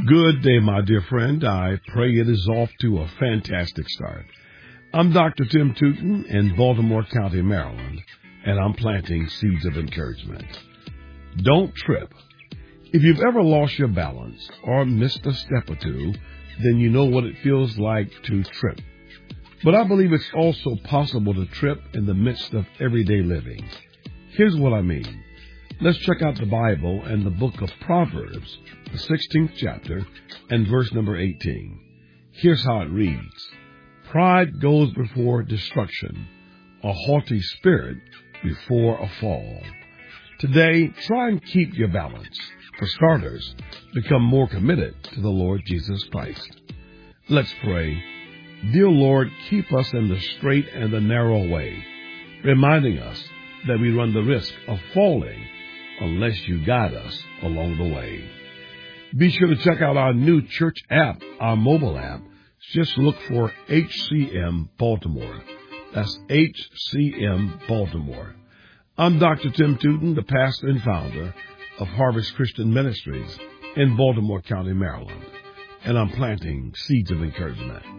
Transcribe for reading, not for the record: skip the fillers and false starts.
Good day, my dear friend. I pray it is off to a fantastic start. I'm Dr. Tim Tootin in Baltimore County, Maryland, and I'm planting seeds of encouragement. Don't trip. If you've ever lost your balance or missed a step or two, then you know what it feels like to trip. But I believe it's also possible to trip in the midst of everyday living. Here's what I mean. Let's check out the Bible and the book of Proverbs, the 16th chapter, and verse number 18. Here's how it reads. Pride goes before destruction, a haughty spirit before a fall. Today, try and keep your balance. For starters, become more committed to the Lord Jesus Christ. Let's pray. Dear Lord, keep us in the straight and the narrow way, reminding us that we run the risk of falling unless you guide us along the way. Be sure to check out our new church app, our mobile app. Just look for HCM Baltimore. That's HCM Baltimore. I'm Dr. Tim Tootin, the pastor and founder of Harvest Christian Ministries in Baltimore County, Maryland, and I'm planting seeds of encouragement.